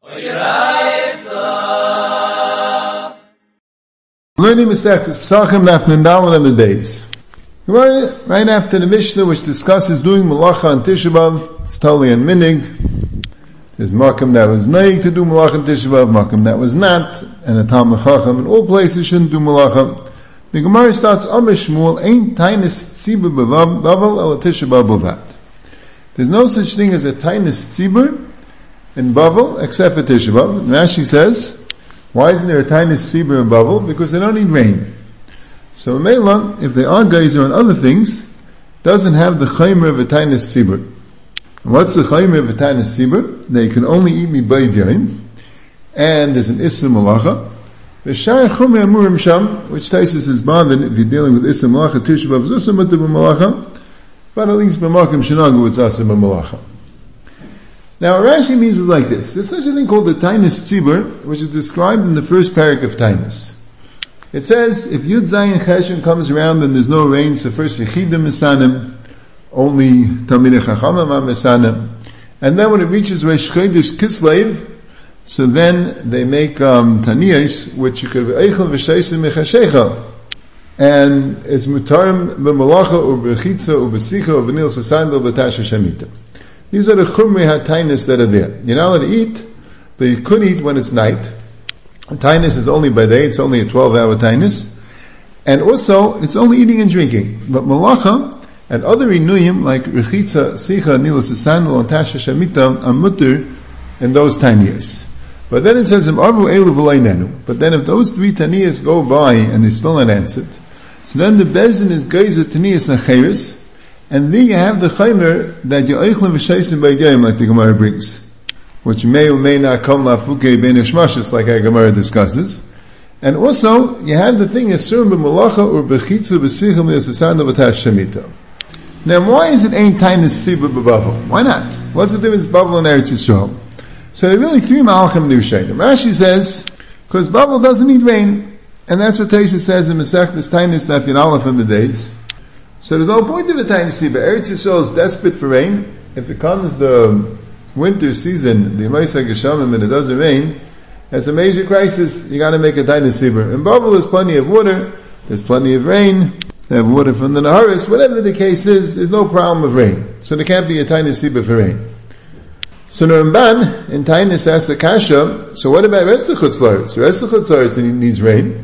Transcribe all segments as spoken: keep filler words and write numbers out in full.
Learning Masechtas Pesachim Daf Nindal and Days. Right after the Mishnah, which discusses doing Malacha on Tisha B'Av, it's totally on Minig. There's Makam that was made to do Malacha on Tisha B'Av, Makam that was not, and a Talmud Chacham in all places shouldn't do Malacha. The Gemara starts Amar Shmuel Ein Tainis Tzibur B'Bavel El Tisha B'Av B'Vat. There's no such thing as a Tainis Tzibur in Bavel except for Tisha B'Av. Rashi says, why isn't there a Tainis Tzibur in Bavel? Because they don't need rain. So Mela, if they are geyser on other things, doesn't have the chaymer of a Tainis Tzibur. And what's the chaymer of a Tainis Tzibur? They can only eat me by Yom, and there's an Issa Malacha. V'shar chumei amurim sham, which Taisus is bothered if you're dealing with Issa Malacha, Tisha B'Av Zusam Mutter B'Malacha, but at least B'Makim Shinagu it's Asa B'Malacha. Now Rashi means is like this. There's such a thing called the Tainis Tzibur, which is described in the first parak of Tainis. It says, if Yud Zayin Cheshon comes around and there's no rain, so first Yechidim Mesanim, only Talmidei Chachamim are Mesanim. And then when it reaches Rosh Chodesh Kislev, so then they make um, Taniyos, which you could be Eichel V'Sheisim Mechashecha. And it's Mutarim B'Malacha, or B'Chitza, or B'Sicha, or B'Nil Sasandal, or B'Tasha Shemitah. These are the Chumrei HaTainis that are there. You're not allowed to eat, but you could eat when it's night. Tainus is only by day, it's only a twelve hour tainus. And also, it's only eating and drinking. But Malacha and other inuyim, like Rechitza, Sicha, Nilas, Sandal, and Tasha Shemitah, are mutter in those taniyas. But then it says, but then if those three taniyas go by and they still not answered, so then the bezin is geyser taniyas acheres, and then you have the chaymer that you're eichlem v'sheisim by game, like the Gemara brings, which may or may not come lafuke ben ishmashis, like our Gemara discusses. And also, you have the thing, Yasurim b'malacha or b'chitzu b'sichim l'yasasana b'tash shemita. Now, why is it ain't Tainis Tzibur b'Bavel? Why not? What's the difference Bavel and Eretz Yisrael? So there are really three Malachim Nushayin. Rashi says, because Bavel doesn't need rain, and that's what Taisa says in Masechtas Tainis Daf Yud Aleph in the days. So there's no point of a Tainis Tzibur. Eretz Yisrael is desperate for rain. If it comes the winter season, the Yemaisa Geshamim, and it doesn't rain, that's a major crisis. You got to make a Tainis Tzibur. In Bavel, there's plenty of water, there's plenty of rain, they have water from the Naharis, whatever the case is, there's no problem of rain. So there can't be a Tainis Tzibur for rain. So the Ramban in Tainis asks the Kasha, so what about rest of Chutz La'aretz? The rest of Chutz La'aretz needs rain.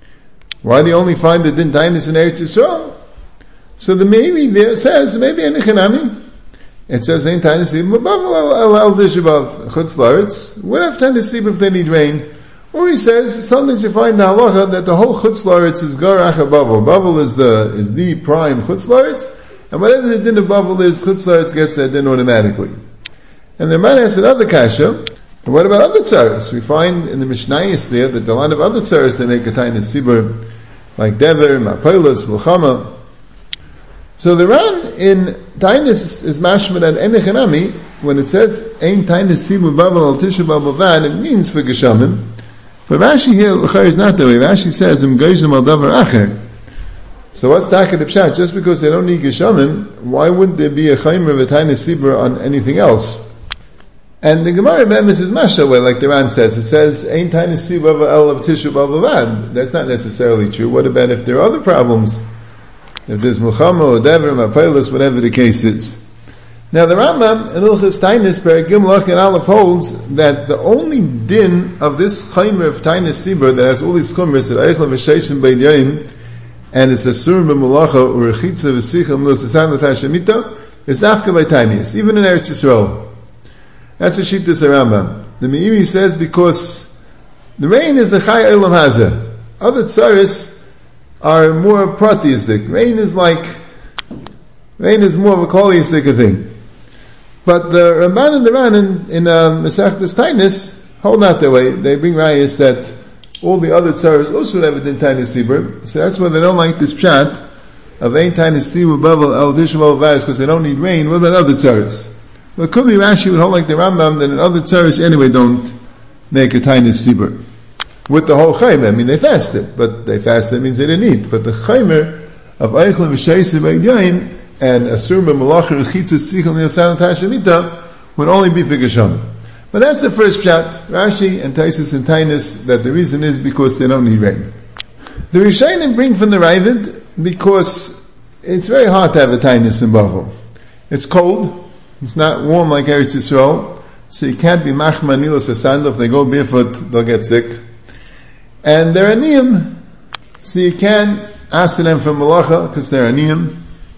Why do you only find it in Tainis in Eretz Yisrael? So the maybe there says, maybe in Echanami, it says, ain't Tainis Tzibur, al Dishabav, Chutz La'aretz. What if Tainis Tzibur if they need rain? Or he says, sometimes you find the halacha that the whole Chutz La'aretz is Gar Acha Bavel. Bavel is the, is the prime Chutz La'aretz, and whatever the din of Bavel is, Chutz La'aretz gets that din automatically. And the man asks another kasha, and what about other tzaras? We find in the Mishnayos there that a lot of other tzaras they make a Tainis Tzibur, like Dever, Mapolos, Mulchama. So the Ran in Tainis is mashmad and Enechanami, when it says, Ein Tainis Tzibur Bavel al Tisha B'Av B'Vad, it means for Geshamim. But Rashi here, L'char is not that way. Rashi says, Um Geishim al Davar Acher. So what's Taka the Pshat? Just because they don't need Geshamim, why wouldn't there be a Chaymer of a Tainis Tzibur on anything else? And the Gemara Bemis is Masha, where like the Ran says, it says, Ein Tainis Tzibur el Tisha B'Av B'Vad. That's not necessarily true. What about if there are other problems? If there's Mulchama or Dever, Mapolos, whatever the case is. Now the Rambam in Ilchas Tainis, Perek Gimel and Aleph holds that the only din of this Chaymer of Tainis Tzibur that has all these chumras that Eichel v'Sheisim Bein Yoim, and it's a Sur b'Malacha or Rechitza v'Sicha Milas Asan L'Tashemita, is Dafka by Tainis, even in Eretz Yisrael. That's a Shittas Rambam. The Meiri says because the rain is the Chai Olam Hazeh. Other tzaris are more pratistic. Rain is like, rain is more of a koliistic thing. But the Ramban and the Ran in, in uh, Masechtas Tainis hold not that way. They bring rayas that all the other tzaras also have a din Tainis Tzibur. So that's why they don't like this pshat of Ein Tainis Tzibur Bavel El Tisha B'Av B'Vad, because they don't need rain. What about other tzaras? Well, it could be Rashi would hold like the Rambam that in other tzaras anyway don't make a Tainis Tzibur. With the whole chaymer, I mean they fasted, but they fasted means they didn't eat. But the chaymer of Eichel v'Sheisim Bein Yoim and Asur b'Malacha Rechitza Sichel Niyasan Tashemita would only be for Geshamim. But that's the first pshat. Rashi and Taisus and Tainus, that the reason is because they don't need rain. The Rishonim bring from the Ravid because it's very hard to have a Tainus in Bavel. It's cold. It's not warm like Eretz Yisrael. So you can't be machma nilos asandal. If they go barefoot, they'll get sick. And they're aniyim, so you can't ask them for malacha because they're aniyim.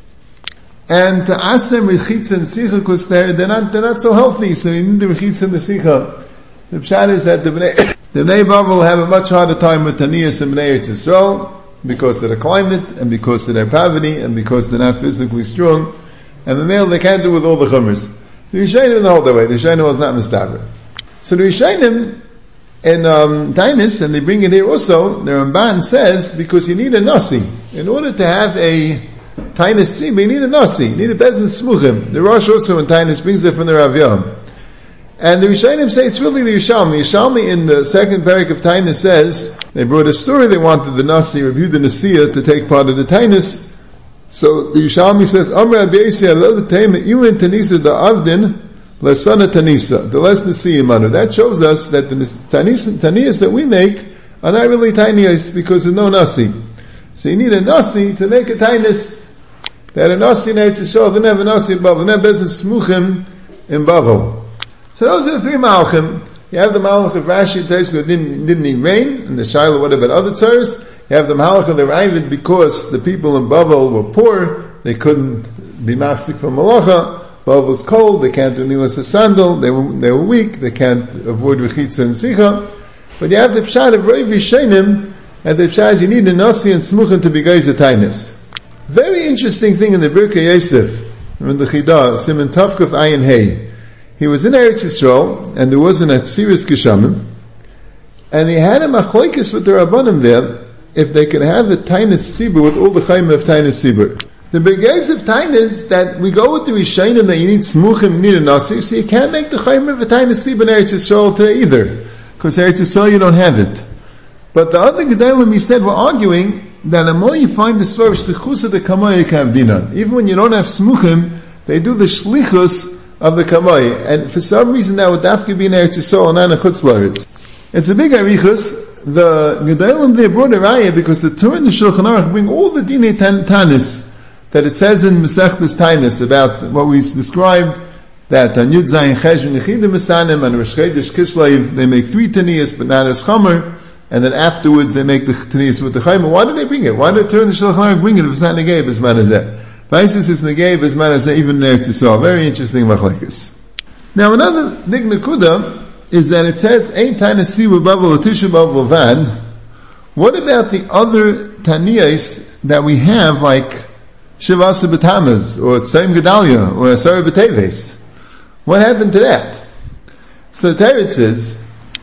And to ask them rechitza and sicha because they're, they're not, they're not so healthy, so you need the rechitza and the sicha. The pshat is that the Bnei, the Bnei Bavel have a much harder time with Taniyas and Bnei Eretz Yisrael because of the climate and because of their poverty and because they're not physically strong. And the male they can't do with all the chumras. The Rishonim didn't hold that way. The Rishonim was not mistaber. So the Rishonim in um, Tainus, and they bring it here also, the Ramban says, because you need a nasi. In order to have a Tainus Siba, you need a nasi. You need a bezin smuchim. The Rosh also in Tainus brings it from the Rav Yom. And the Rishonim say it's really the Yishalmi. Yishalmi in the second parak of Tainus says, they brought a story, they wanted the nasi, reviewed the Nasiya to take part of the Tainus. So the Yishalmi says, Amr Abiyasi alel teim ilin tanisa da avdin lesana tanisa. The less Nasiya manu. That shows us that the taniyas that we make are not really taniyas because there's no nasi. So you need a nasi to make a tainus. They had a nasi in Eretz Yisrael, they didn't have a nasi in Bavel, they didn't have business smuchim in Bavel. So those are the three malachim. You have the malach of Rashi and Taisus didn't, didn't need rain, and the Shaila, what about other tzaros? You have the malach of the Ravid because the people in Bavel were poor, they couldn't be mafsik from malacha, Bavel was cold, they can't do nilas a sandal, they were, they were weak, they can't avoid rechitza and sicha. But you have the pshat of Rav Yishenim, and the pshat is you need a nasi and smuchim to be geiz tainus. Very interesting thing in the Birkei Yosef, in the Chidah, Siman Tavkuf Ayin Hey. He was in Eretz Yisrael, and there was an Atziris Geshamim, and he had a machlokes with the Rabbanim there, if they could have a Tainus Sibur with all the Chaim of Tainus Sibur. The Birkei of Tainus, that we go with the Rishonim that you need Smuchim, you need a Nasi, so you can't make the Chaim of a Tainus Sibur in Eretz Yisrael today either, because Eretz Yisrael you don't have it. But the other Gedalim, he said, we're arguing that the more you find the Svar, Shlichus of the Kamay Kavdinan. Even when you don't have Smuchim, they do the Shlichus of the Kamay. And for some reason that would have to be in Eretz Yisrael and not in Chutz La'aretz. It's a big arichus. The Gedalim they brought a raya because the Torah and the Shulchan Aruch bring all the Dinei Tanis that it says in Masechtas Tainus about what we described, that on Yud Zayin Chesh V'Nechidim Mesanim and Rosh Chodesh Kislev they make three Taniyas but not as Chomer, and then afterwards they make the Taniyas with the Chayim. Why did they bring it? Why did the Torah and the Shulchan Aruch bring it if it's not Negei B'Zman Hazeh? Vaisis is Negei B'Zman Hazeh even in Eretz Yisrael. Very interesting machlekes. Now another big nekuda is that it says Ein Tainus Siba Bavel Tisha Bavel Vad. What about the other Taniyas that we have, like Shivasa B'Tamaz or Tzayim Gedalia or Asara B'Teves? What happened to that? So the Torah says,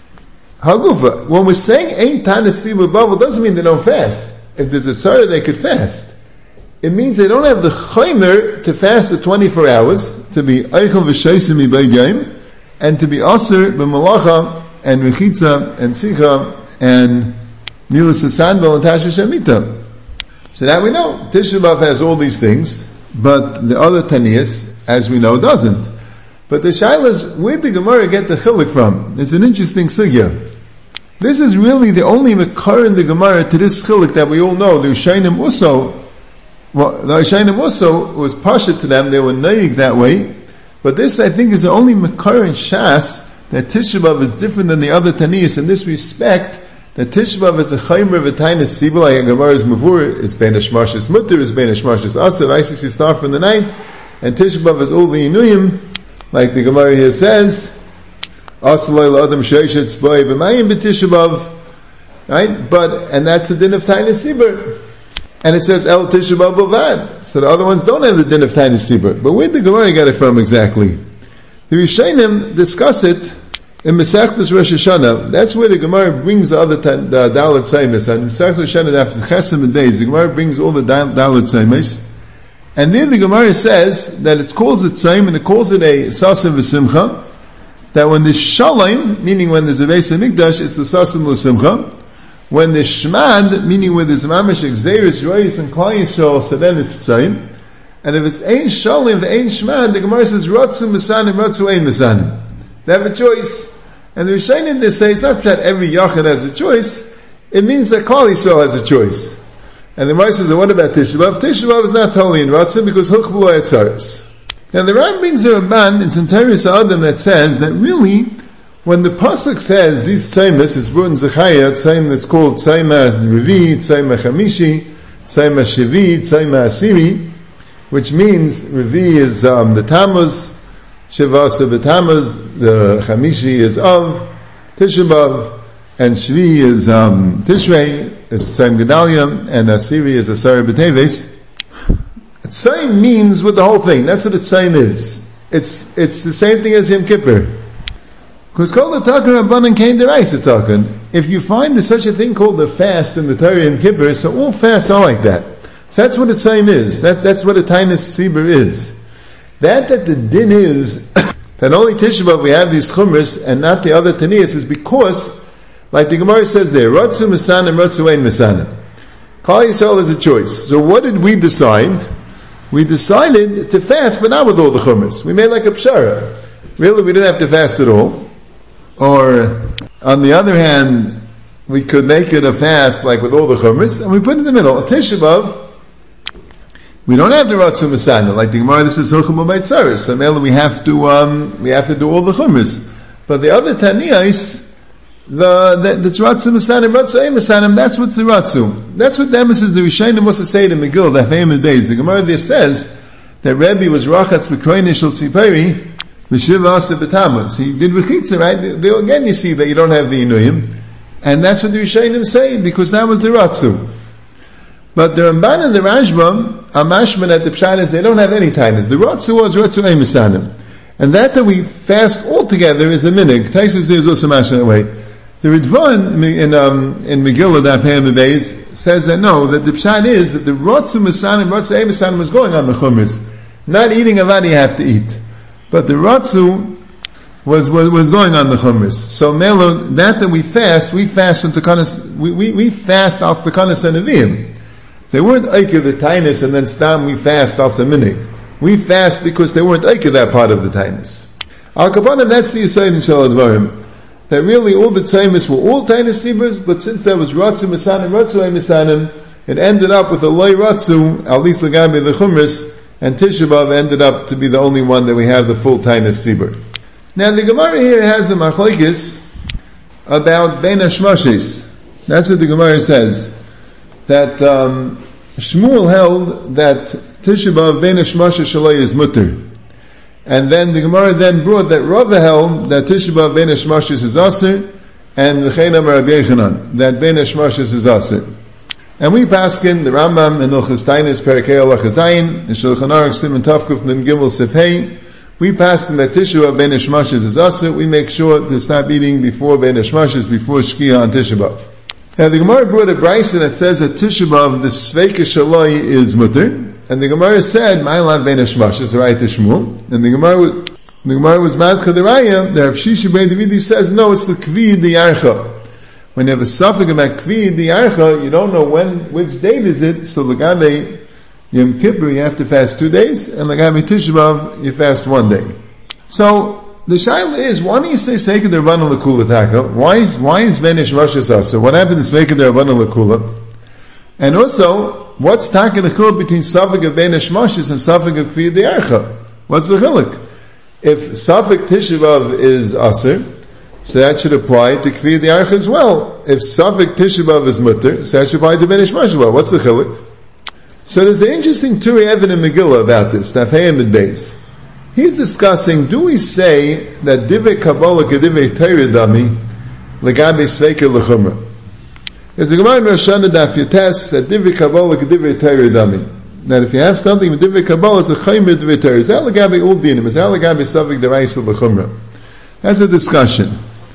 Hagufa, when we're saying Ein Tainus Siba Bavel, doesn't mean they don't fast. If there's a tzara, they could fast. It means they don't have the chaymer to fast the twenty-four hours, to be eichel v'sheisim ibayim, and to be aser b'malacha, and rechitza, and sicha, and nilas sandal, and tasha shemita. So that we know. Tisha B'Av has all these things, but the other Taniyas, as we know, doesn't. But the shaila is, where did the Gemara get the chilik from? It's an interesting sugya. This is really the only makar in the Gemara to this chilik that we all know. The Rishonim also, well, the Rishonim also was pasha to them, they were naig that way. But this, I think, is the only makar in Shas that Tisha B'Av is different than the other Taniyas in this respect, that Tisha B'Av is a chaymer of a tainus siba, like a Gemara's mavur, is ben hashmashis mutter, is ben hashmashis asav, I C C start from the night, and Tisha B'Av is all the inuyim, like the Gemara here says, asalay l'adam sheishet tzboi b'mayim b'Tisha B'Av, right? But, and that's the din of tainus siba. And it says El Tisha B'Av B'Vad. So the other ones don't have the din of Tainus Sibur. But where did the Gemara get it from exactly? The Rishonim discuss it in Masechtas Rosh Hashanah. That's where the Gemara brings the other ten, the Dalet Seimes. And Masechtas Rosh Hashanah, after the Chesed and days, the Gemara brings all the Dalet Seimes. And there the Gemara says that it calls it Seim and it calls it a Sasim V'Simcha. That when there's Shalom, meaning when there's a Beis HaMikdash, it's a Sasim V'Simcha. When there's Shmad, meaning when there's Mamash Exeris, Royis, and Klal Yisrael, so then it's Tzayim. And if it's Ein Shalim, the Ein Shmad, the Gemara says, Ratzu Mesanim, Ratzu Ein Mesanim. They have a choice. And the Rishonim, they say, it's not that every Yachid has a choice, it means that Klal Yisrael has a choice. And the Gemara says, what about Tisha B'Av? Tisha B'Av is not totally in Ratzah because Hukh B'lo Etzaris. Now the Ram brings a Ramban in Santeris Adam that says that really, when the Pasuk says these Tzaimis, it's brought in Zechariah, Tzaim that's called Tzaima Revi, Tzaima Chamishi, Tzaima Shevi, Tzaima Asiri, which means Revi is um, the Tammuz, Shivasa B'Tammuz, the Chamishi is of Tisha B'Av, and Shvi is um, Tishrei, is Tzaim Gedalia, and Asiri is Asara B'Teves. Tzaim means with the whole thing. That's what a Tzaim is. It's it's the same thing as Yom Kippur. Because called the Takan Rabbanan came deraisa Takan. If you find there's such a thing called a fast in the Torah Yom Kippur, so all fasts are like that. So that's what a Tzaim is. That that's what a Tainus Tzibur is. That that the din is that only Tisha B'Av we have these chumras and not the other Taniyas is because, like the Gemara says there, Ratzu Mesanim, Ratzu Ein Mesanim. Klal Yisrael is a choice. So what did we decide? We decided to fast, but not with all the chumras. We made like a pshara. Really, we didn't have to fast at all. Or, on the other hand, we could make it a fast like with all the chumras, and we put it in the middle. A Tisha B'Av, we don't have the Ratzu Mesanim. Like the Gemara, this is Hilchim B'Maitzaris. So mainly we have to, um, we have to do all the chumras. But the other Taniyais, the, the, that's Ratzu Mesanim, Ratzu Ein Mesanim, that's what's the Ratzu. That's what the emphasis the Rishonim was to say to Megillah, the Hafayim Beis. The Gemara there says that Rebbe was Rachatz B'Kroini Shel Tzipari, B'Shiva Asa B'Tamuz. He did Rechitza, right? There, again you see that you don't have the Inuyim. And that's what the Rishonim say, because that was the Ratzu. But the Ramban and the Rashbam are mashman at the Pshat, they don't have any tainas. The Ratzu was Ratzu Ein Mesanim. And that that we fast all together is a minig. Taisus is also mashman away. The Ridvan in um, in Megillah Daf Hey Beis says that no, that the pshat is that the Ratzu Mesanim, Ratzu Ein Mesanim was going on the chumras, not eating avad you have to eat, but the Ratzu was, was was going on the chumras. So Melo, that that we fast, we fast from Takanas, we, we we fast al Takanas and Nevi'im. They weren't Eike the Tainus and then Stam we fast al Minig. We fast because they weren't Eike that part of the Tainus. Al Kapanim, that's the Yisayid in Shalad Varim. That really all the Tzaimis were all Tainus Sibers, but since there was Ratzu Mesanim, Ratzu Ein Mesanim, it ended up with a Loi Ratzu, at least Lagabi the Chumras, and Tisha B'Av ended up to be the only one that we have the full Tainus Siber. Now the Gemara here has a machlekes about Bein HaShmoshes. That's what the Gemara says. That um, Shmuel held that Tisha B'Av Bein HaShmoshes Shaloi is mutter. And then the Gemara then brought that Rava held that Tisha B'Av Bein HaShmoshes is aser, and V'chein Amar Rabbi Yechanan, that Bein HaShmoshes is aser. And we paskin the Rambam in Ilchos Tainis Perikei Halacha Zayin in Shulchan Aruch Siman Tavkuf Nun Gimel Sefhei. We paskin that Tisha B'Av Bein HaShmoshes is aser. We make sure to stop eating before Bein HaShmoshes, before Shkia on Tisha B'Av. Now the Gemara brought a brayso that says that Tisha B'Av the Sveika Shaloi is mutter. And the Gemara said, "Ma'alav bein hashmashos," right to Shmuel. And the Gemara was, the Gemara was mad chadaraya. The Rav Shisha ben Davidi says, "No, it's the kvi the yarcha." When you have a suffix about kvi the yarcha, you don't know when, which date is it. So lagabe Yom Kippur, you have to fast two days, and lagabe Tisha B'Av, you fast one day. So the shaila is, why do you say Seikad Rabbanan L'Kula Taka? Why is why is bein hashmashos asa? What happened to Seikad Rabbanan L'Kula? And also, what's talking the chiluk between Safek of Bein HaShmoshes and Safek of Kvi D'Yarcha? What's the chiluk? If Safek Tisha B'Av is Aser, so that should apply to Kvi D'Yarcha as well. If Safek Tisha B'Av is Mutter, so that should apply to Bein HaShmoshes as well. What's the chiluk? So there's an interesting Turi Evan in Megillah about this, Daf Hey Amud Beis. He's discussing, do we say that Divrei Kabbalah K'Divrei Torah Dami L'gabe Sveika L'Chumrah? There's a Gemara in Rosh Hashanah Daf Yotes that Divrei Kabbalah K'Divrei Torah Dami. That if you have something with Divrei Kabbalah, it's a Chayim Divrei Torah. Is that L'gabe Ul Dinim? Is that L'gabe Safek D'Raisa L'Chumrah? That's a discussion.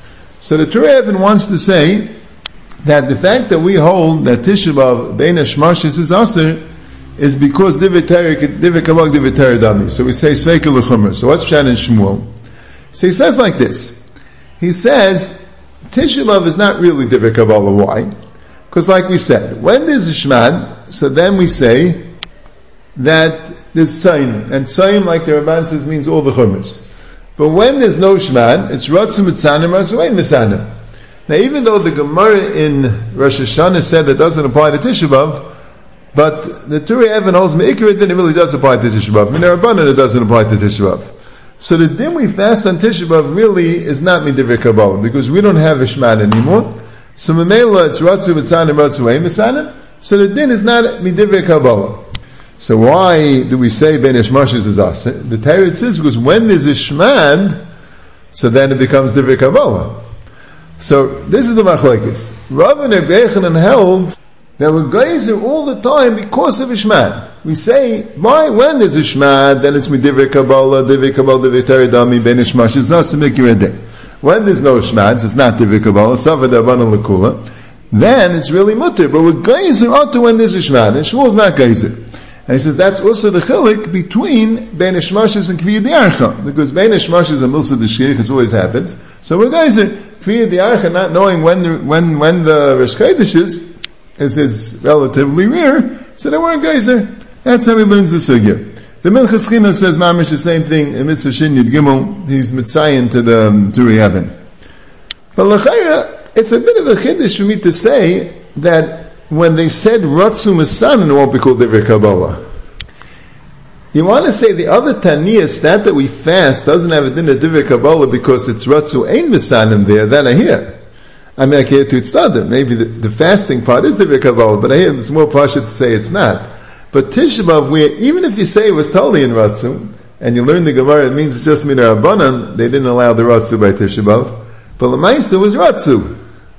So the Turi Evan wants to say that the fact that we hold that Tisha B'Av Bein HaShmoshes is Aser is because Divrei Torah, Divrei Kabbalah Divrei Torah Dami. So we say Sveika L'Chumrah. So what's Pshat in Shmuel? So he says like this. He says Tisha B'Av is not really Divrei Kabbalah. Why? Because like we said, when there's a Shmad, so then we say that there's Tzayin. And Tzayin, like the Ramban says, means all the Chumras. But when there's no Shmad, it's Ratzu Mitzanim, Ratzu Ein Mitzanim. Now, even though the Gemara in Rosh Hashanah said that doesn't apply to Tisha B'Av, but the Turei Even holds Me'ikrit, then it really does apply to Tisha B'Av. Min Rabbanan, it doesn't apply to Tisha B'Av. So the din we fast on Tisha B'Av really is not Midivrei Kabbalah, because we don't have a Shmad anymore. So Memela, it's Ratzu Mitzanim, Ratzu Ein Mitzanim. So the din is not Midivrei Kabbalah. So why do we say Ben Ishmashis is us? The Torah says because when there's a Shmad, so then it becomes Divrei Kabbalah. So this is the Machlekes. Rav and Reb Yochanan held that we're geyser all the time because of a Shmad. We say, why, when there's a Shmad, then it's Midivrei Kabbalah, Divrei Kabbalah, Divrei Torah Dami, Ben Ishmashis is us, when there's no Shmad, so it's not Divrei Kabbalah, Savad Abanan Lakula, then it's really Mutter. But we're geyser onto when there's a Shmad, and Shmuel's not geyser. And he says that's also the chilik between Ben Ishmashis and Kviyah D'Archa, because Ben Ishmashis and Milsa D'Shkich, it always happens. So we're geyser Kviyah D'Archa, not knowing when the when when the Rosh Chodesh is, is is relatively rare. So they weren't geyser. That's how he learns the sugya. The Minchas Chinuch says mamish the same thing in Mitzvah Shin Yud Gimel. He's mitzayin to the um, Turei Even. But l'chayra, it's a bit of a chiddush for me to say that when they said Ratzu Misanin, it won't be called Divrei Kabbalah. You want to say the other Taniyas, that that we fast doesn't have a din of Divrei Kabbalah because it's Ratzu Ein Misanim there, then I hear. I mean, I hear to Tzaddim. Maybe the, the fasting part is Divrei Kabbalah, but I hear it's more pasha to say it's not. But Tisha B'Av, where even if you say it was totally in Ratzu, and you learn the Gemara, it means it's just Min Rabbanan, they didn't allow the Ratzu by Tisha B'Av, but L'maisa was Ratzu.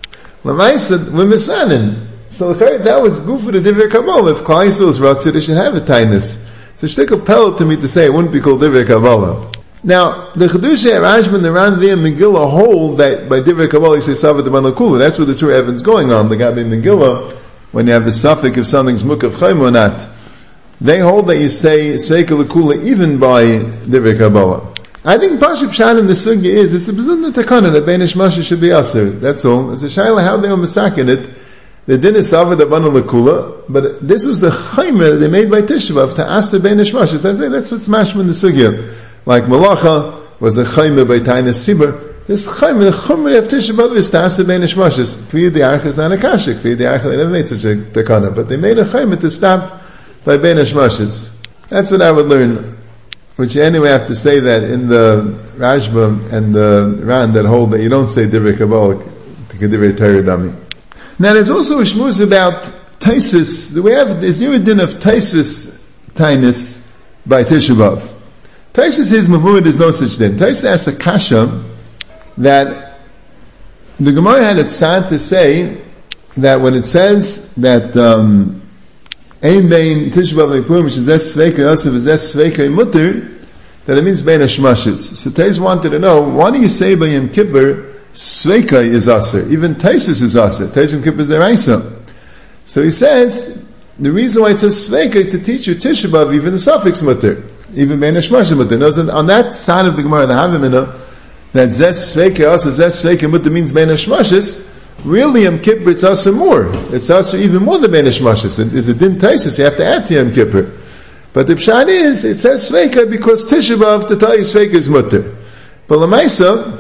L'maisa, we're Misanin. So that was good for the Divrei Kabbalah. If Klal Yisrael is Ratzu, they should have a tightness. So it's a pellet to me to say it wouldn't be called Divrei Kabbalah. Now, the Chedusha, Rashban, the Ranvi, and Megillah hold that by Divrei Kabbalah you say Savad Manakula. That's where the Turei Even's going on. The Gabi Megillah, when you have the suffix if something's Mukav Chaim or not, they hold that you say Seika Lakula even by Divrei Kabbalah. I think Pashib Shan in the Sugya is, it's a Bezin Takana that Ben Ishmash should be Aser. That's all. It's a Shaila how they were masakin it. They didn't suffer the Banu Lakula, but this was the chaymer they made by Tisha B'Av to Aser Ben Ishmash. That's, that's what's mashma in the Sugya. Like Malacha was a chaymer by Tainas Sibur. This chaymer, the chumri of Tisha B'Av is to Aser Ben Ishmash. Kviyah D'Archa is not a kasha. Kviyah D'Archa, they never made such a takana, but they made a chaymer to stop by Ben Ishmash. That's what I would learn. Which you anyway have to say that in the Rashba and the Ran that hold that you don't say Divrei Kabbalah to Divrei Torah Dami. Now there's also a shmuz about Taisus. We have the zero din of Taisus Tainis by Tisha B'Av. Taisus is Mahmud, there's no such din. Taisus asks a kasha that the Gemara had it sad to say that when it says that um, Ein bein Tisha B'Av Lepurim, which is Es Sveika Yosef, is Es Sveika Mutter, that it means Bein Hashmashis. So Tais wanted to know, why do you say by Yom Kippur, Sveika is Aser? Even Taisus is Aser. Tais Yom Kippur is Deraisa. So he says, the reason why it says Sveika is to teach you Tisha B'Av, even the suffix Mutter, even Bein Hashmashis Mutter. Notice on that side of the Gemara, the Havamina, that Zes Sveika Aser, Zes Sveika Mutter means Bein Hashmashis, really, Yom Kippur, it's also more. It's also even more than Ben Ishmashis. There's a din taisus, you have to add to Yom Kippur. But the pshat is, it says Sveika because Tisha B'Av, to tell you Sveika is mutter. But Lamaisa,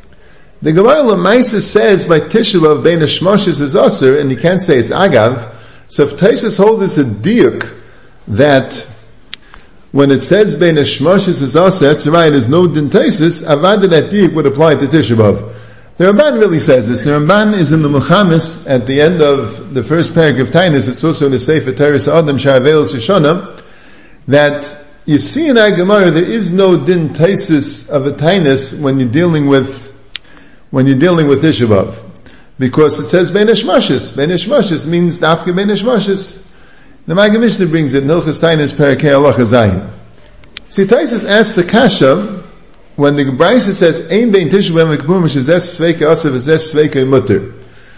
the Gemara Lamaisa says by Tisha B'Av, Ben Ishmashis is Aser, and you can't say it's Agav. So if taisus holds it's a diuk, that when it says Ben Ishmashis is Aser, that's right, there's no din taisus, avad that diuk would apply to Tisha B'Av. The Ramban really says this. The Ramban is in the Muchamis at the end of the first paragraph of Tainis. It's also in the Sefer Teres Adam Sha'avel Shishona that you see in our Gemara there is no din taisis of a Tainis when you're dealing with when you're dealing with Tisha B'Av, because it says Ben Ishmashis. Ben Ishmashis means Dafka Ben Ishmashis. The Maggid Mishnah brings it in Hilchos Tainis Parakei Halacha Zayin. See, Taisis asks the Kasha. When the Brisa says Ein bein Tisha B'Av Lepurim, which is Es Sveika Aser, is Es Sveika Mutter,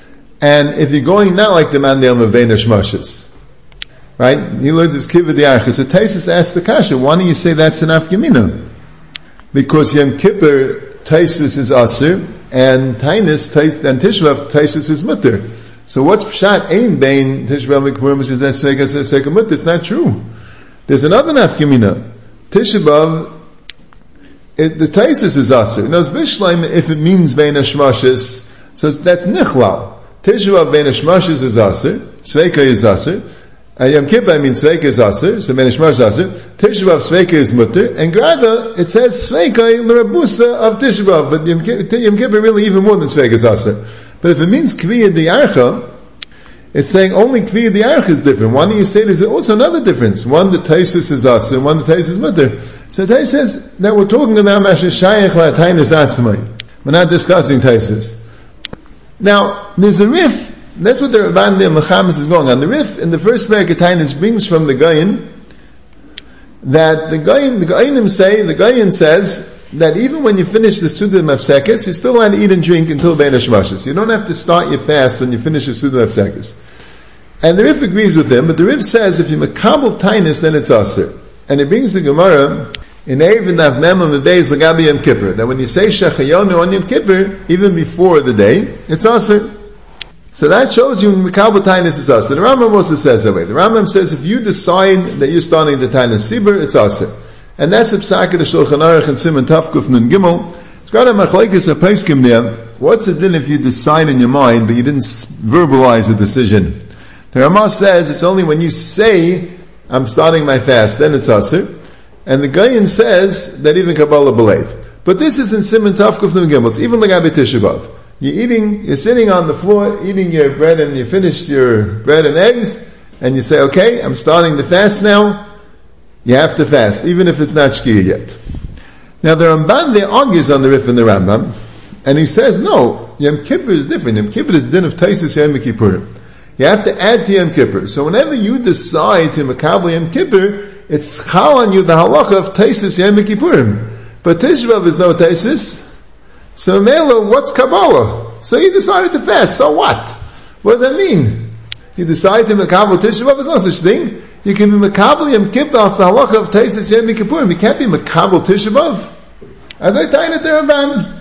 and if you're going not like the man the of Bein Hashmashis, right? He learns his Kviyah D'Archa. So Taisus asks the kasha, why don't you say that's an Afkamina? Because Yom Kippur Taisus is Aser, and Tainis and Tisha B'Av Taisus is Mutter. So what's Pshat Ein bein Tisha B'Av Lepurim, which is Es Sveika Aser, Es Sveika Mutter? It's not true. There's another Afkamina. Tisha B'Av it, the Taisus is Asr. Now, Bishleim, if it means Bein Hashmashis, so that's Nichlal. Tisha B'Av Bein Hashmashis is Asr, Sveika is Asr, and Yom Kippur means Sveika is Asr, so Bein Hashmashis is Asr, Tisha B'Av Sveika is Mutter, and Grada, it says Sveika l'Rabusa of Tisha B'Av, but Yom Kippur, Yom Kippur really even more than Sveika is Asr. But if it means Kviya D'Archa, it's saying only Kviya D'Archa is different. Why don't you say there's also another difference? One, the Taisus is Asr, and one, the Taisus is Mutter. So Taisus says that we're talking about Masha Shayach La'atainis Atzmai. We're not discussing Taisus. Now, there's a riff. That's what the Rabban there Mechamis is going on. The riff in the first parak of Tainis brings from the Gayin that the Gayin, the Gayinim say, the Gayin says that even when you finish the Suda Mafsekis, you're still allowed to eat and drink until Bein Hashmashis. You don't have to start your fast when you finish the Suda Mafsekis. And the riff agrees with him, but the riff says if you makabel Tainis, then it's Asr. And it brings the Gemara in Eiv and Av Mem on the days Lagabi Yom Kippur, that when you say Shechayonu on Yom Kippur, even before the day, it's Asr. So that shows you Mikabel Tainis is Asr. The Rambam also says that way. The Rambam says if you decide that you're starting the Tainis Sibur, it's Asr. And that's the Psak of the Shulchan Aruch and Simon Tavkuf Nun Gimel. It's got a Machlekes of Peskim there. What's it then if you decide in your mind, but you didn't verbalize a decision? The Ramah says it's only when you say, I'm starting my fast, then it's Asr. And the Gayin says that even Kabbalah believe. But this is in Simon Tavkuf Nun Gimel. It's even like Abi Tisha B'Av. You're eating, you're sitting on the floor, eating your bread, and you finished your bread and eggs, and you say, okay, I'm starting the fast now. You have to fast, even if it's not Shkia yet. Now the Ramban there argues on the Rif and the Rambam, and he says, no, Yom Kippur is different. Yom Kippur is din of Taisus Yom Kippurim. You have to add to Yom Kippur. So whenever you decide to Makabel Yom Kippur, it's chal on you the halacha of Taisus Yom Kippurim. But Tisha B'Av is no Taisus. So Mela, what's Kabbalah? So you decided to fast, so what? What does that mean? You decide to Makabel Tisha B'Av, there's no such thing. You can be Makabel Yom Kippur, it's the halacha of Taisus Yom Kippurim. You can't be Makabel Tisha B'Av. As I tie it there, Rabban.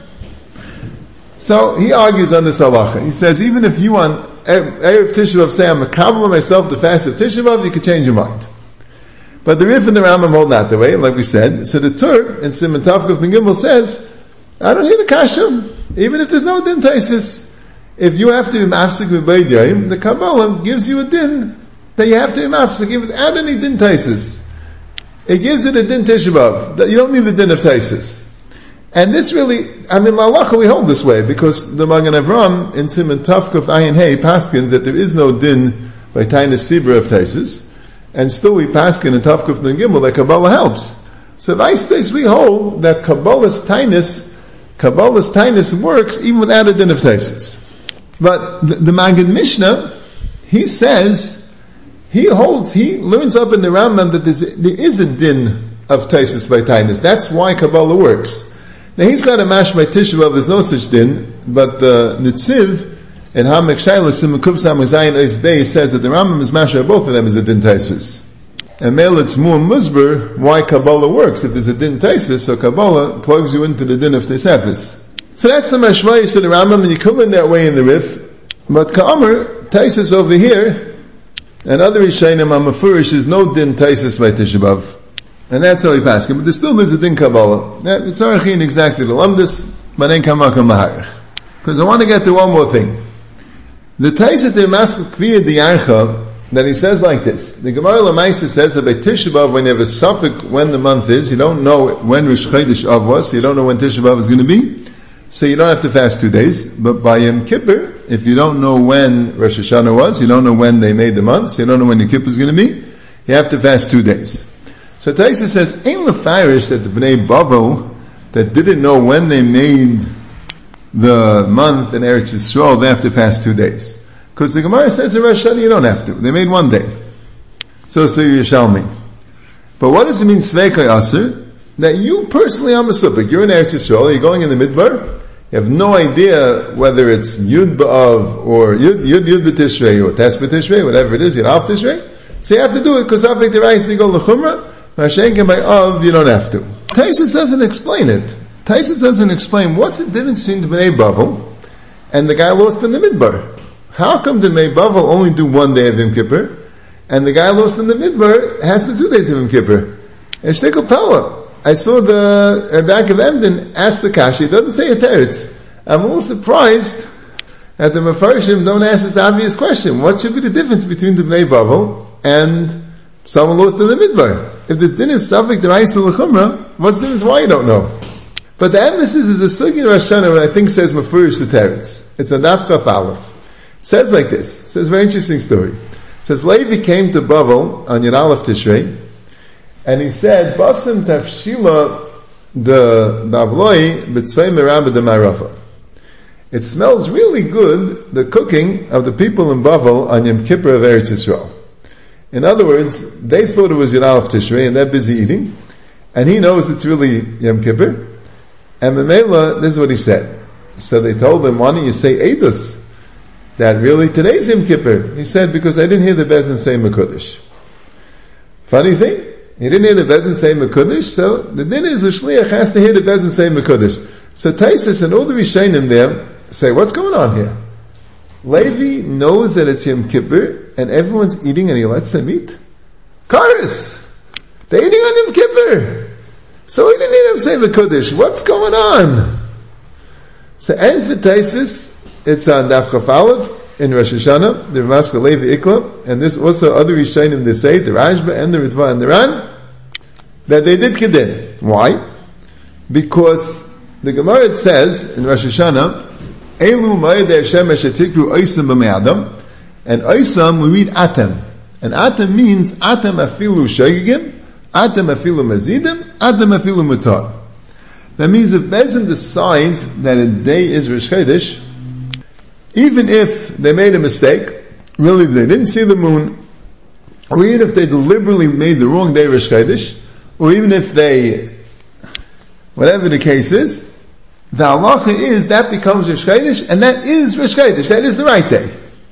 So he argues on this halacha. He says, even if you on Erev Tisha B'Av say, I'm Makabel myself the fast of Tisha B'Av, you can change your mind. But the Rif and the Rambam hold not the way, like we said. So the Tur in Simon Tavkuf the Gimel says, I don't hear the kasha, even if there's no din taisis. If you have to be mafsik v'beidayim, the Kabbalah gives you a din that you have to be mafsik, even without any din taisis. It gives it a din Tisha B'Av, that you don't need the din of taisis. And this really, I mean, la'alacha we hold this way, because the Magen Avram in Simon Tavkuf Ayin Hey paskins that there is no din by Tainis Sibra of taisis, and still we paskin in Tavkuf Nun Gimel that Kabbalah helps. So vice this we hold that Kabbalah's Tainis Kabbalah's Tainis works even without a din of Taisis. But the, the Maggid Mishnah, he says, he holds, he learns up in the Rambam that there is a din of Taisis by Tainis. That's why Kabbalah works. Now he's got a mash by Tisha B'Av, there's no such din, but the Nitziv in Hamek Shailas in Mekuf Sam Zayin Eis Bey says that the Rambam is mash by both of them is a din Taisis. And Mel, it's more Musber why Kabbalah works. If there's a din Taisis, so Kabbalah plugs you into the din of Teisefis. So that's the Mashmayis of the Rambam, and you come in that way in the Rif. But Ka'amr, Taisis over here, and other Rishayim Amafurish is no din Taisis by Tisha B'Av. And that's how he passed it. But there still is a din Kabbalah. It's Arachin exactly the Lamdis, but ain't Kamakam Maharich. Because I want to get to one more thing. The Taisis de Maskal Kviya D'Archa, that he says like this. The Gemara Lamaisa says that by Tisha B'Av, when you have a suffix when the month is, you don't know when Rosh Chodesh Av was, so you don't know when Tisha B'Av is going to be, so you don't have to fast two days. But by Yom Kippur, if you don't know when Rosh Hashanah was, you don't know when they made the month, so you don't know when Yom Kippur is going to be, you have to fast two days. So Taisa says, Ein Lefarish that the Bnei Bavel, that didn't know when they made the month in Eretz Yisrael, they have to fast two days. Because the Gemara says in Rosh Hashanah you don't have to. They made one day. So say Yerushalmi. But what does it mean, Sveikai Aser? That you personally are Mesupik. You're in Eretz Yisrael, you're going in the Midbar, you have no idea whether it's Yud B'Av, or Yud Yud, Yud B'Tishrei, or Tes B'Tishrei, whatever it is, Yud Av Tishrei. So you have to do it, because Avik Derais you go L'Chumrah, Mashenke by Av, you don't have to. Taisus doesn't explain it. Taisus doesn't explain what's the difference between the Bnei Bavel and the guy lost in the Midbar. How come the Bnei Bavel only do one day of Yom Kippur, and the guy lost in the Midbar has to do two days of Yom Kippur? And Shtekal Pella. I saw the uh, back of Emden ask the Kashi, it doesn't say a teretz. I'm a little surprised that the Mefarshim don't ask this obvious question. What should be the difference between the Bnei Bavel and someone lost in the Midbar? If the din is Safek D'Raisa L'Chumra, what's the difference? Why you don't know? But the emphasis is a Sugi Rosh Hashanah, what I think says Mefurish the teretz. It's a Daf Chaf Aleph. It says like this. It says a very interesting story. It says Levi came to Bavel on Yud Aleph Tishrei, and he said, Basim tafshila the Bavloi b'tzay merabah de marafa. It smells really good, the cooking of the people in Bavel on Yom Kippur of Eretz Yisrael. In other words, they thought it was Yud Aleph Tishrei and they're busy eating, and he knows it's really Yom Kippur, and Memela, this is what he said. So they told him, why don't you say Eidos, that really today's Yom Kippur? He said, because I didn't hear the Bezdin say Mekudesh. Funny thing, he didn't hear the Bezdin say Mekudesh, so the din is the Shliach has to hear the Bezdin say Mekudesh. So Taisus and all the Rishonim there say, what's going on here? Levi knows that it's Yom Kippur, and everyone's eating and he lets them eat? Karis! They're eating on Yom Kippur! So he didn't hear them say Mekudesh. What's going on? So, and for Taisus, it's on Daf Chaf Aleph in Rosh Hashanah, the Ramaska Levi Ikla, and this also other Rishonim they say, the Rashba and the Ritva and the Ran, that they did Kedin. Why? Because the Gemara says in Rosh Hashanah, Elu Ma'edei Hashem Eshetikru Oisam B'Me'adam, and Oisam we read Atem, and Atem means Atem Afilu Shegigim, Atem Afilu Mazidim, Atem Afilu Mutar. That means if Bezin decides that a day is Rosh Chodesh, even if they made a mistake, really if they didn't see the moon, or even if they deliberately made the wrong day Rosh Chodesh, or even if they, whatever the case is, the halacha is that becomes Rosh Chodesh, and that is Rosh Chodesh, that is the right day.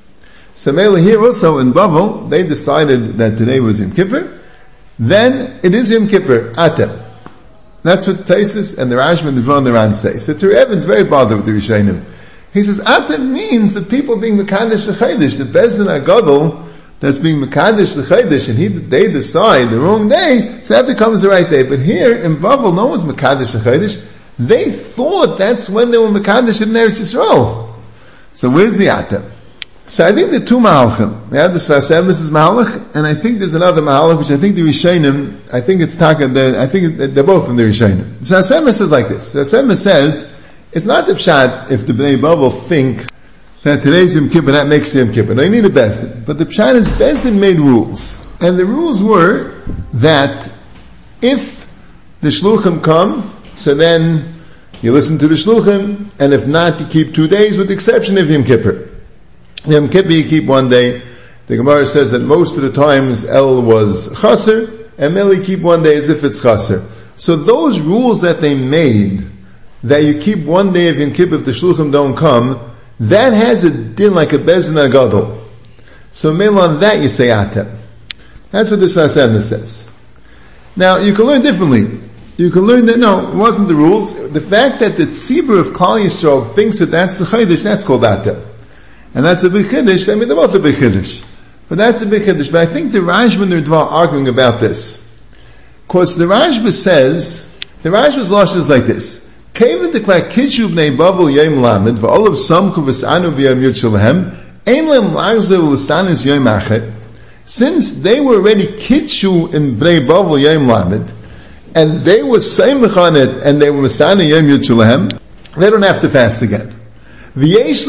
So Mela here also in Bavel, they decided that today was Yom Kippur, then it is Yom Kippur, Atem. That's what Taisus and the Rashba and the Ritva and the Ran say. So Tur Evan's very bothered with the Rishonim. He says, Atem means the people being Mekadesh the Chodesh, the Bezdin HaGadol that's being Mekadesh the Chodesh, and he, they decide the wrong day, so that becomes the right day. But here in Bavel, no one's Mekadesh the Chodesh. They thought that's when they were Mekadesh in Eretz Yisrael. So where's the Atem? So I think there are two Mahalchim. We have the Sfas Emes' Mahalach, and I think there's another Mahalach, which I think the Rishonim, I think it's Taka, I think they're both in the Rishonim. Sfas Emes is like this. Sfas Emes says, it's not the Pshat if the Bnei Bavel think that today's Yom Kippur, that makes Yom Kippur. No, you need a Bezdin. But the Pshat is Bezdin made rules. And the rules were that if the Shluchim come, so then you listen to the Shluchim, and if not, you keep two days with the exception of Yom Kippur. Yom Kippur you keep one day. The Gemara says that most of the times El was Chaser, and Meli keep one day as if it's Chaser. So those rules that they made, that you keep one day of Yom Kippur if the Shluchim don't come, that has a din like a Bezdin HaGadol. So Meli on that you say Atem. That's what this Sfas Emes says. Now you can learn differently. You can learn that no, it wasn't the rules. The fact that the Tzibur of Klal Yisrael thinks that that's the Chodesh, that's called Atem. And that's a big chiddush. I mean, they're both a big chiddush. But that's a big chiddush. But I think the Rashba and the Ritva are arguing about this. Because the Rashba says, the Rashba's lashon is like this. Kevin declare Kitshu b'nei Bavel yom lamed, v'olav samchu v'sanu v'yom yud shalahem, ein lem larze v'lisanis yom achet. Since they were already Kitshu in b'nei Bavel yom lamed, and they were seimach on it, and they were misana yom yud shalahem, they don't have to fast again. And he says,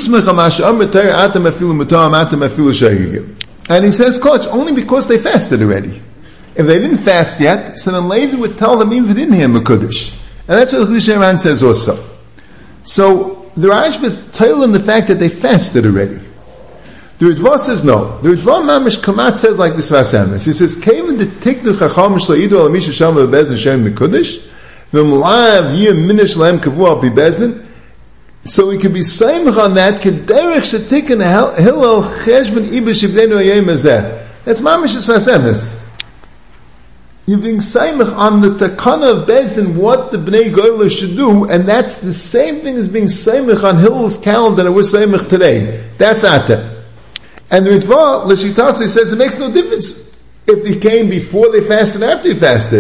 Coach, only because they fasted already. If they didn't fast yet, so then Levi would tell them even if they didn't hear Mekudesh. And that's what the Ran says also. So, the Rashba is telling the fact that they fasted already. The Ritva says no. The Ritva Mamish Kamat says like this Sfas Emes. He says, Kevin the Tiknu Chacham Shleidu Al Misha Sham Bezin Shem Mekudesh, V'mlav Yim Minish Lahem Kavu Al Pi Bezin. So we can be saimach on that. Kederech shetikin hillel cheshbon ibish ibdenu hayom hazeh. That's mamish Sfas Emes. You're being saimach on the takana of Bezdin, what the Bnei Goyla should do, and that's the same thing as being saimach on Hillel's calendar that we're saimach today. That's Atem. And the Ritva, L'shitase, says it makes no difference if he came before they fasted or after he fasted.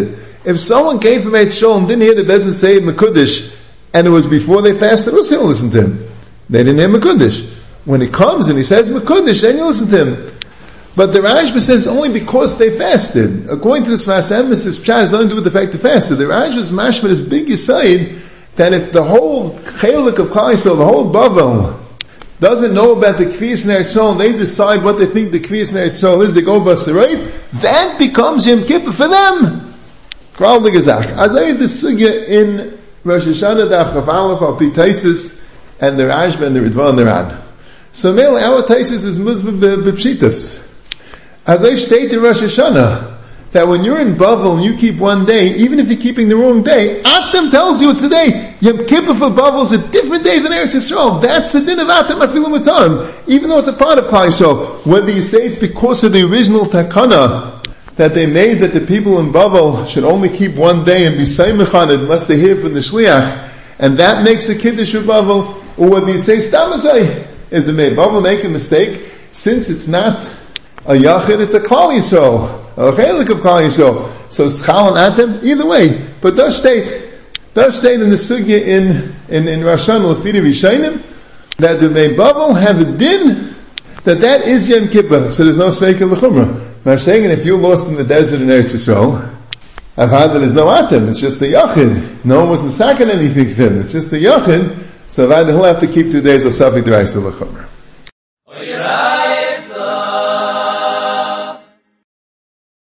If someone came from Eitz Shol and didn't hear the Bezdin say Mekudesh, and it was before they fasted, who's going to listen to him? They didn't hear Mekudesh. When he comes and he says Mekudesh, then you listen to him. But the Rashba says only because they fasted. According to the Sfas Emes, this pshat has nothing to do with the fact they fasted. The Rashba's mashma is big aside that if the whole chelik of Klal Yisrael, the whole Bavel, doesn't know about the Kviyas in Eretz Yisrael, they decide what they think the Kviyas in Eretz Yisrael is, they go Basarayv, that becomes Yom Kippur for them. Kral de Gezach. Azay the Sugya in Rosh Hashanah, Daf Chaf Aleph, Al Pi Taisis, and the Rashba and the Ritva and the Ran. So mainly our Taisis is Muzbah B'Pshitas. As I state in Rosh Hashanah, that when you're in Bavel and you keep one day, even if you're keeping the wrong day, Atem tells you it's the day. Yom Kippur for Bavel is a different day than Eretz Yisrael. That's the din of Atem Afilu Matam, even though it's a part of Klal Yisrael. Whether you say it's because of the original takana that they made that the people in Bavel should only keep one day and be Saimach on it unless they hear from the Shliach, and that makes a Kiddush of Bavel, or whether you say Stamazai, if the Bavel make a mistake, since it's not a Yachid, it's a Klal Yisrael, a Chelik of Klal Yisrael. So it's Chal and Atem, either way. But does state, does state in the Sugya in, in, in Rosh Hashanah, Lefidi Rishayim, that the Mei Bavel have a din, that that is Yom Kippur. So there's no Seikah L'chumrah. I'm saying, if you're lost in the desert in Eretz Yisrael, I've heard that there's no Atem, it's just the Yachid. No one was masakin anything for him, it's just the Yachid. So he'll have to keep two days of Safik D'Raisa L'chumrah.